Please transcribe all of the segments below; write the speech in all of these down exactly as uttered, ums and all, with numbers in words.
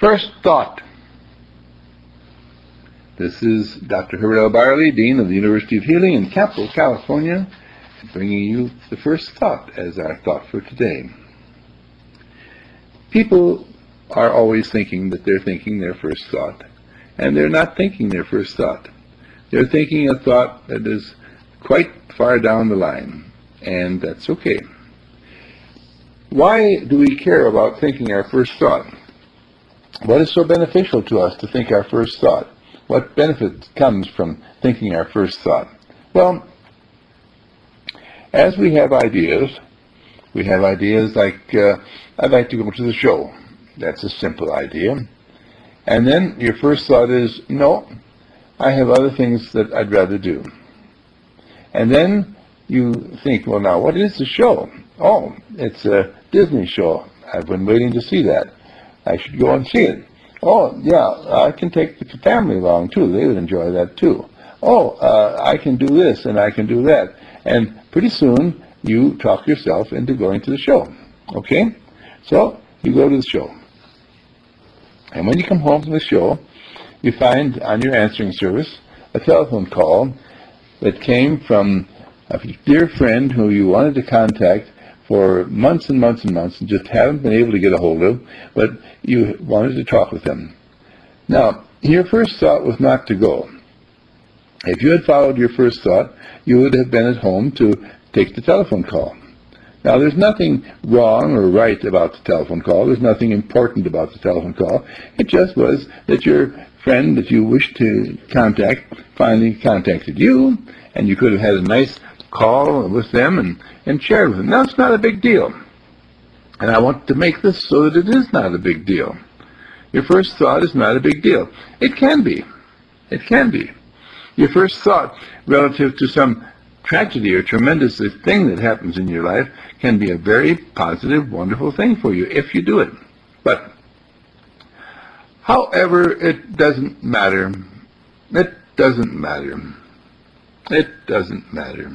First thought. This is Doctor Herbert L. Barley, Dean of the University of Healing in Capitol, California, bringing you the first thought as our thought for today. People are always thinking that they're thinking their first thought, and they're not thinking their first thought. They're thinking a thought that is quite far down the line, and that's okay. Why do we care about thinking our first thought? What is so beneficial to us to think our first thought? What benefit comes from thinking our first thought? Well, as we have ideas, we have ideas like, uh, I'd like to go to the show. That's a simple idea. And then your first thought is, no, I have other things that I'd rather do. And then you think, well, now, what is the show? Oh, it's a Disney show. I've been waiting to see that. I should go and see it. Oh, yeah, I can take the family along, too. They would enjoy that, too. Oh, uh, I can do this and I can do that. And pretty soon, you talk yourself into going to the show. Okay? So, you go to the show. And when you come home from the show, you find on your answering service a telephone call that came from a dear friend who you wanted to contact for months and months and months and just haven't been able to get a hold of, but you wanted to talk with them. Now, your first thought was not to go. If you had followed your first thought, you would have been at home to take the telephone call. Now, there's nothing wrong or right about the telephone call. There's nothing important about the telephone call. It just was that your friend that you wished to contact finally contacted you, and you could have had a nice call with them and, and shared with them. Now, it's not a big deal. And I want to make this so that it is not a big deal. Your first thought is not a big deal. It can be. It can be. Your first thought relative to some tragedy or tremendous thing that happens in your life can be a very positive, wonderful thing for you if you do it. But, however, it doesn't matter. It doesn't matter. It doesn't matter.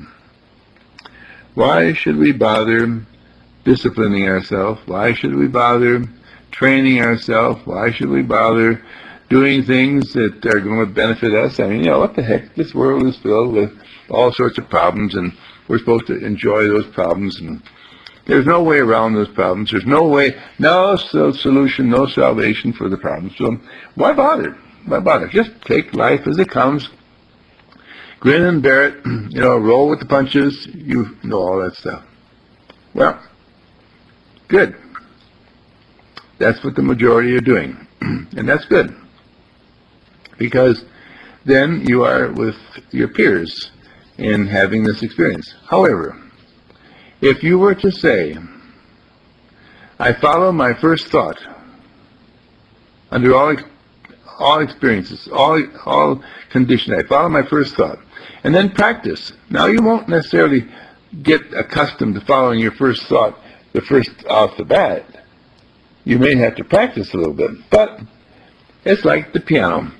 Why should we bother disciplining ourselves? Why should we bother training ourselves? Why should we bother doing things that are going to benefit us? I mean, you know, what the heck? This world is filled with all sorts of problems, and we're supposed to enjoy those problems, and there's no way around those problems. There's no way, no solution, no salvation for the problems. So why bother? Why bother? Just take life as it comes. Grin and bear it, you know, roll with the punches, you know all that stuff. Well, good. That's what the majority are doing, and that's good, because then you are with your peers in having this experience. However, if you were to say, I follow my first thought under all all experiences, all all conditions, I follow my first thought, and then practice. Now, you won't necessarily get accustomed to following your first thought the first off the bat. You may have to practice a little bit, but it's like the piano.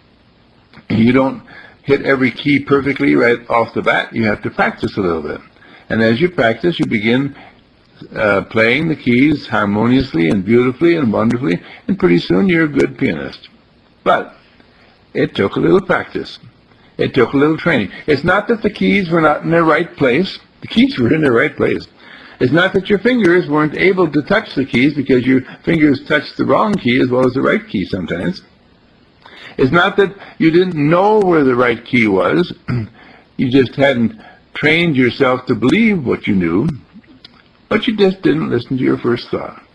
You don't hit every key perfectly right off the bat. You have to practice a little bit. And as you practice, you begin uh, playing the keys harmoniously and beautifully and wonderfully, and pretty soon you're a good pianist. But it took a little practice. It took a little training. It's not that the keys were not in their right place. The keys were in their right place. It's not that your fingers weren't able to touch the keys because your fingers touched the wrong key as well as the right key sometimes. It's not that you didn't know where the right key was. You just hadn't trained yourself to believe what you knew, but you just didn't listen to your first thought.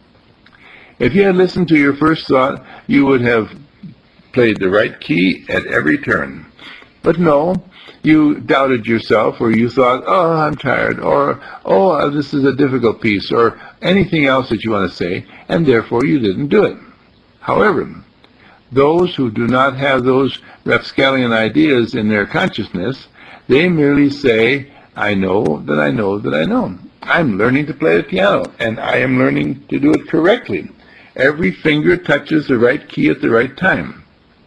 If you had listened to your first thought, you would have played the right key at every turn. But no, you doubted yourself, or you thought, oh, I'm tired, or, oh, this is a difficult piece, or anything else that you want to say, and therefore you didn't do it. However, those who do not have those rapscallion ideas in their consciousness, they merely say, I know that I know that I know. I'm learning to play the piano, and I am learning to do it correctly. Every finger touches the right key at the right time.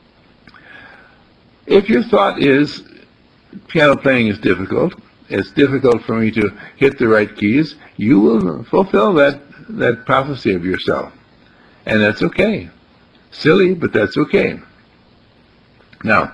If your thought is, piano playing is difficult, it's difficult for me to hit the right keys, you will fulfill that, that prophecy of yourself. And that's okay. Silly, but that's okay. Now,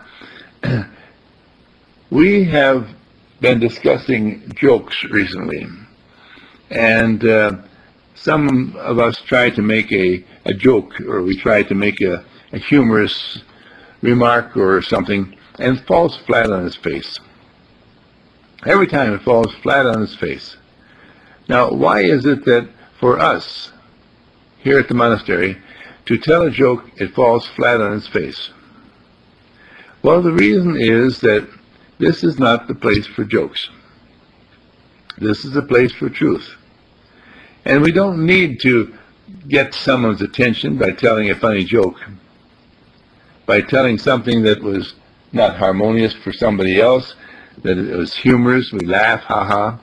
we have been discussing jokes recently, and uh, some of us try to make a, a joke, or we try to make a, a humorous remark or something, and it falls flat on its face. Every time it falls flat on its face. Now, why is it that for us, here at the monastery, to tell a joke, it falls flat on its face? Well, the reason is that this is not the place for jokes. This is the place for truth. And we don't need to get someone's attention by telling a funny joke, by telling something that was not harmonious for somebody else, that it was humorous, we laugh, ha-ha.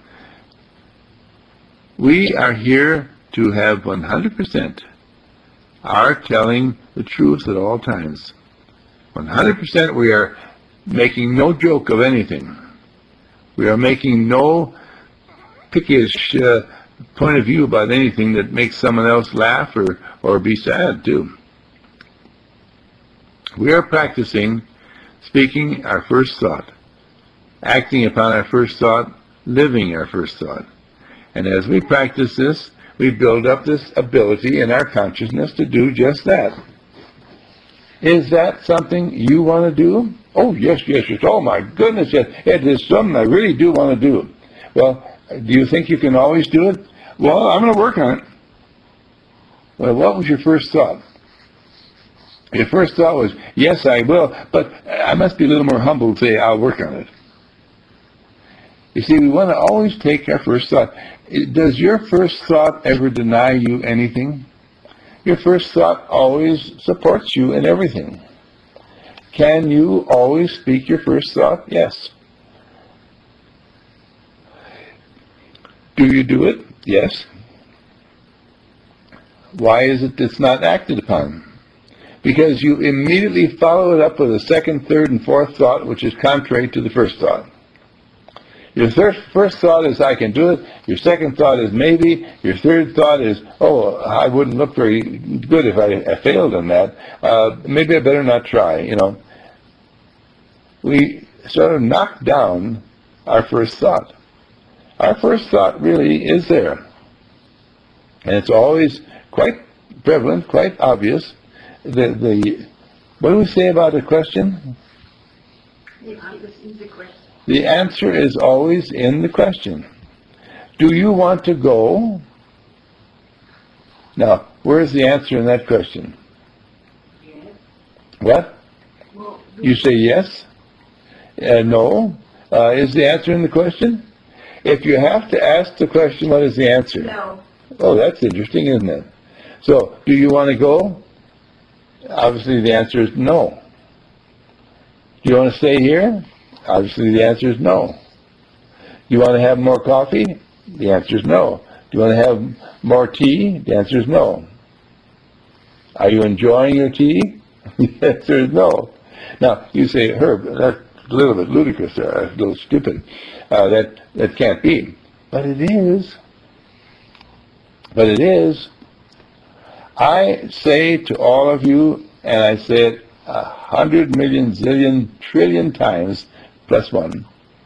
We are here to have one hundred percent are telling the truth at all times. one hundred percent we are making no joke of anything. We are making no pickish uh, point of view about anything that makes someone else laugh or, or be sad too. We are practicing speaking our first thought, acting upon our first thought, living our first thought. And as we practice this, we build up this ability in our consciousness to do just that. Is that something you want to do? Oh, yes, yes, yes. Oh, my goodness, yes. It is something I really do want to do. Well, do you think you can always do it? Well, I'm going to work on it. Well, what was your first thought? Your first thought was, yes, I will, but I must be a little more humble to say, I'll work on it. You see, we want to always take our first thought. Does your first thought ever deny you anything? Your first thought always supports you in everything. Can you always speak your first thought? Yes. Do you do it? Yes. Why is it it's not acted upon? Because you immediately follow it up with a second, third, and fourth thought, which is contrary to the first thought. Your thir- first thought is, I can do it. Your second thought is, maybe. Your third thought is, oh, I wouldn't look very good if I, I failed on that. Uh, maybe I better not try, you know. We sort of knock down our first thought. Our first thought really is there. And it's always quite prevalent, quite obvious. The, the, what do we say about a question? The answer is in the question. The answer is always in the question. Do you want to go? Now, where's the answer in that question? Yes. What? Well, You say yes? Uh, no? Uh, is the answer in the question? If you have to ask the question, what is the answer? no. Oh, that's interesting, isn't it? So, do you want to go? Obviously, the answer is no. Do you want to stay here? Obviously, the answer is no. You want to have more coffee? The answer is no. Do you want to have more tea? The answer is no. Are you enjoying your tea? The answer is no. Now, you say, Herb, that's a little bit ludicrous, uh, a little stupid. Uh, that, that can't be. But it is. But it is. I say to all of you, and I say it a hundred million, zillion, trillion times, plus one,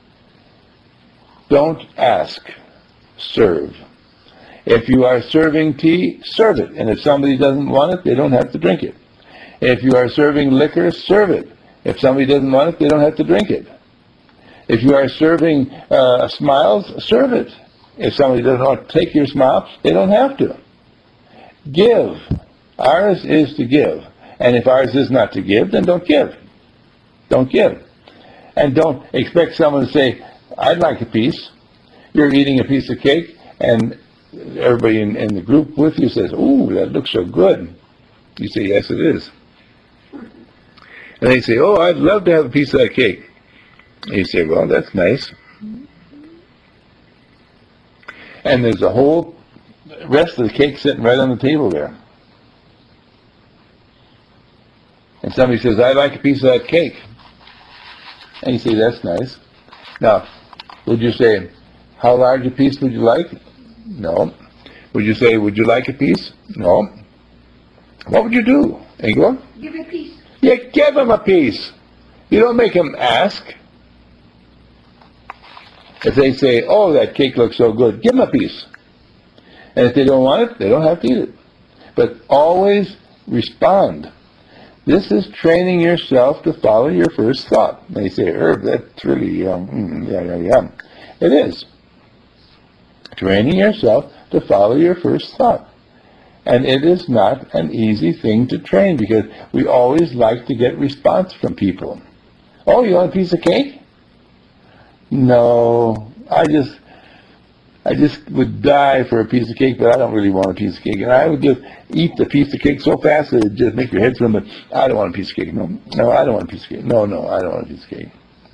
don't ask, serve. If you are serving tea, serve it. And if somebody doesn't want it, they don't have to drink it. If you are serving liquor, serve it. If somebody doesn't want it, they don't have to drink it. If you are serving uh, smiles, serve it. If somebody doesn't want to take your smile, they don't have to. Give. Ours is to give. And if ours is not to give, then don't give. Don't give. And don't expect someone to say, I'd like a piece. You're eating a piece of cake, and everybody in, in the group with you says, ooh, that looks so good. You say, yes, it is. And they say, oh, I'd love to have a piece of that cake. And you say, well, that's nice. And there's a whole rest of the cake sitting right on the table there. And somebody says, I'd like a piece of that cake. And you say, that's nice. Now, would you say, how large a piece would you like? No. Would you say, would you like a piece? No. what would you do, Igor? Give a piece. You give them a piece. You don't make them ask. If they say, oh, that cake looks so good, give them a piece. And if they don't want it, they don't have to eat it. But always respond. This is training yourself to follow your first thought. They say, Herb, that's really, um, mm, yeah, yeah, yeah. It is. Training yourself to follow your first thought. And it is not an easy thing to train because we always like to get response from people. Oh, you want a piece of cake? No, I just, I just would die for a piece of cake, but I don't really want a piece of cake. And I would just eat the piece of cake so fast that it would just make your head swim, but I don't want a piece of cake. No, no, I don't want a piece of cake. No, no, I don't want a piece of cake.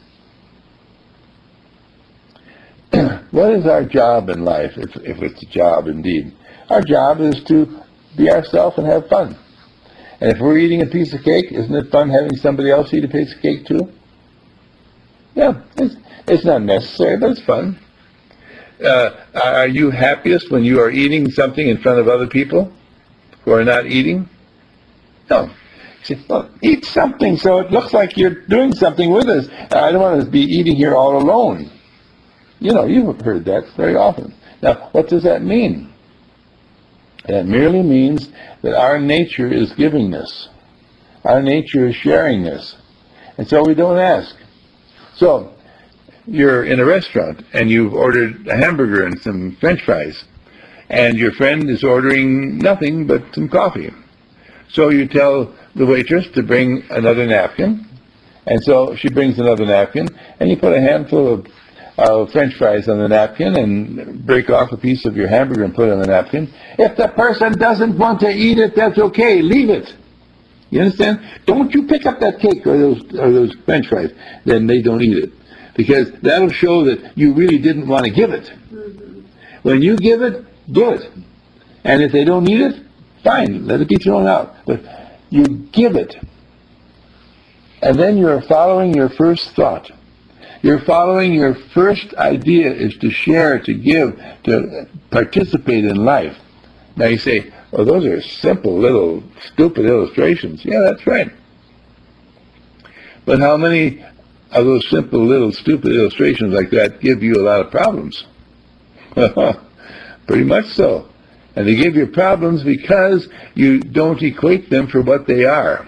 What is our job in life, if, if it's a job indeed? Our job is to be ourselves and have fun. And if we're eating a piece of cake, isn't it fun having somebody else eat a piece of cake too? Yeah, it's, it's not necessary, but it's fun. Uh, are you happiest when you are eating something in front of other people who are not eating? No. You say, well, eat something so it looks like you're doing something with us. I don't want to be eating here all alone. You know, you've heard that very often. Now, what does that mean? That merely means that our nature is giving this. Our nature is sharing this. And so we don't ask. So, you're in a restaurant and you've ordered a hamburger and some French fries. And your friend is ordering nothing but some coffee. So you tell the waitress to bring another napkin. And so she brings another napkin. And you put a handful of Uh, French fries on the napkin and break off a piece of your hamburger and put it on the napkin. If the person doesn't want to eat it, that's okay. Leave it. You understand? Don't you pick up that cake or those or those French fries. Then they don't eat it. Because that'll show that you really didn't want to give it. Mm-hmm. When you give it, do it. And if they don't eat it, fine. Let it be thrown out. But you give it. And then you're following your first thought. You're following your first idea is to share, to give, to participate in life. Now you say, well, those are simple little stupid illustrations. Yeah, that's right. But how many of those simple little stupid illustrations like that give you a lot of problems? Pretty much so. And they give you problems because you don't equate them for what they are.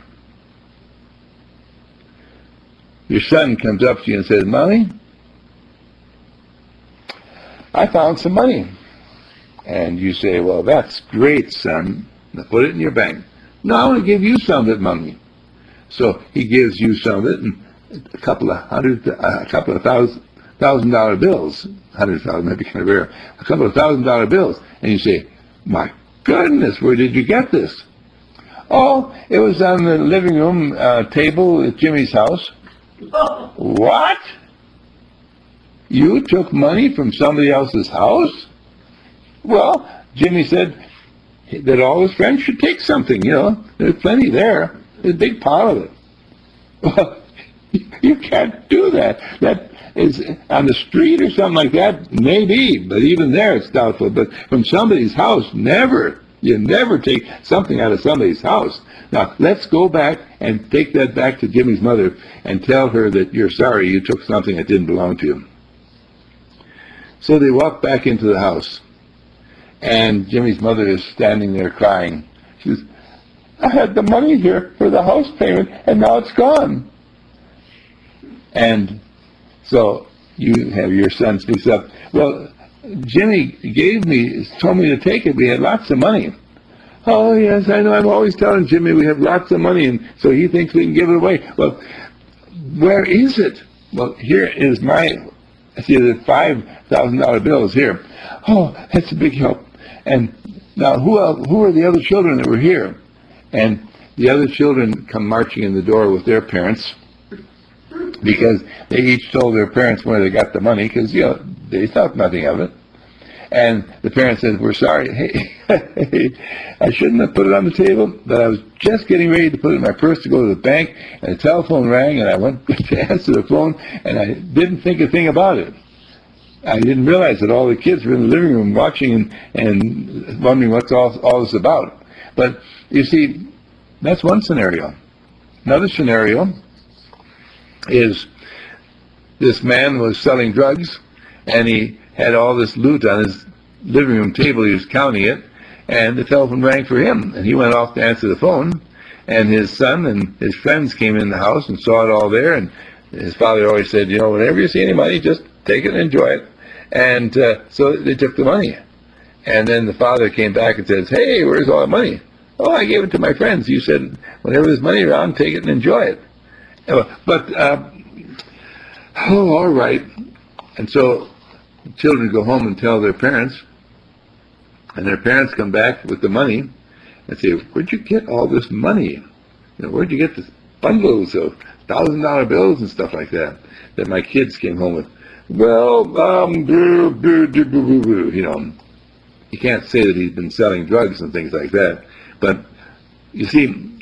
Your son comes up to you and says, Mommy, I found some money. And you say, well, that's great, son. Now put it in your bank. No, I want to give you some of it, Mommy. So he gives you some of it, and a couple of hundred, a couple of thousand, thousand dollar bills. Hundred thousand, maybe kind of rare. A couple of thousand dollar bills. And you say, my goodness, where did you get this? Oh, it was on the living room uh, table at Jimmy's house. What? You took money from somebody else's house? Well, Jimmy said that all his friends should take something, you know. There's plenty there. There's a big pile of it. Well, you can't do that. That is on the street or something like that, maybe, but even there it's doubtful. But from somebody's house, never. You never take something out of somebody's house. Now, let's go back and take that back to Jimmy's mother and tell her that you're sorry you took something that didn't belong to you. So they walk back into the house, and Jimmy's mother is standing there crying. She says, I had the money here for the house payment, and now it's gone. And so you have your son speaks up, well, Jimmy gave me, told me to take it. We had lots of money. Oh, yes, I know. I'm always telling Jimmy we have lots of money, and so he thinks we can give it away. Well, where is it? Well, here is my, see, the five thousand dollar bills here. Oh, that's a big help. And now, who else, who are the other children that were here? And the other children come marching in the door with their parents because they each told their parents where they got the money because, you know, they thought nothing of it. And the parent says, we're sorry. Hey, I shouldn't have put it on the table, but I was just getting ready to put it in my purse to go to the bank, and the telephone rang, and I went to answer the phone, and I didn't think a thing about it. I didn't realize that all the kids were in the living room watching and, and wondering what's all, all this about. But you see, that's one scenario. Another scenario is this man was selling drugs, and he had all this loot on his living room table. He was counting it, and the telephone rang for him, and he went off to answer the phone, and his son and his friends came in the house and saw it all there, and his father always said, you know, whenever you see any money, just take it and enjoy it. And uh, so they took the money. And then the father came back and says, hey, where's all the money? Oh, I gave it to my friends. You said, whenever there's money around, take it and enjoy it. But, uh, oh, all right. And so the children go home and tell their parents, and their parents come back with the money and say, where'd you get all this money? You know, where'd you get this bundles of thousand dollar bills and stuff like that that my kids came home with? Well, um, boo, boo, boo, boo, boo, you know. You can't say that he's been selling drugs and things like that. But, you see,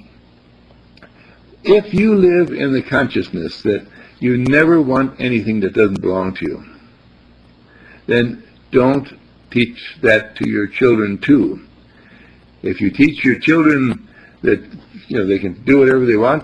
if you live in the consciousness that you never want anything that doesn't belong to you, then don't teach that to your children too. If you teach your children that, you know, they can do whatever they want,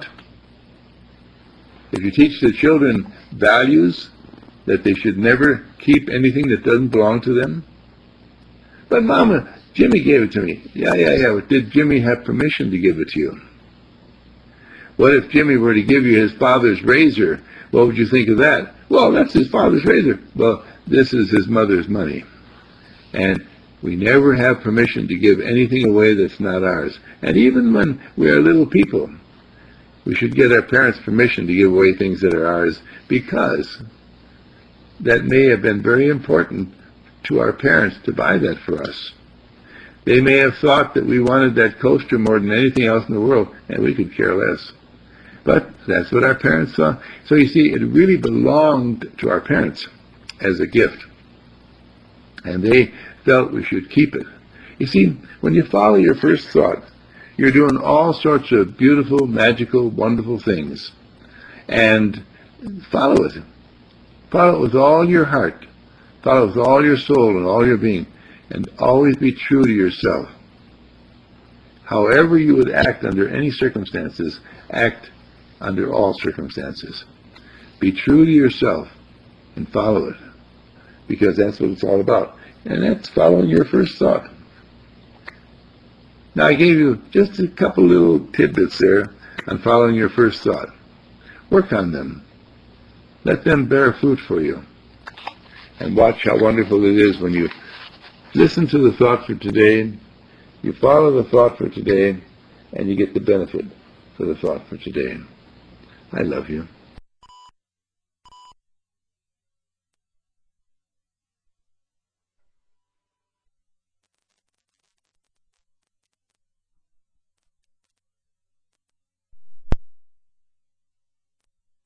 if you teach the children values, that they should never keep anything that doesn't belong to them. But Mama, Jimmy gave it to me. Yeah, yeah, yeah. But did Jimmy have permission to give it to you? What if Jimmy were to give you his father's razor? What would you think of that? Well, that's his father's razor. Well, this is his mother's money. And we never have permission to give anything away that's not ours. And even when we are little people, we should get our parents' permission to give away things that are ours, because that may have been very important to our parents to buy that for us. They may have thought that we wanted that coaster more than anything else in the world, and we could care less. But that's what our parents thought. So you see, it really belonged to our parents as a gift. And they felt we should keep it. You see, when you follow your first thought, you're doing all sorts of beautiful, magical, wonderful things. And follow it. Follow it with all your heart. Follow it with all your soul and all your being. And always be true to yourself. However you would act under any circumstances, act under all circumstances. Be true to yourself and follow it, because that's what it's all about. And that's following your first thought. Now, I gave you just a couple little tidbits there on following your first thought. Work on them. Let them bear fruit for you. And watch how wonderful it is when you listen to the thought for today, you follow the thought for today, and you get the benefit for the thought for today. I love you.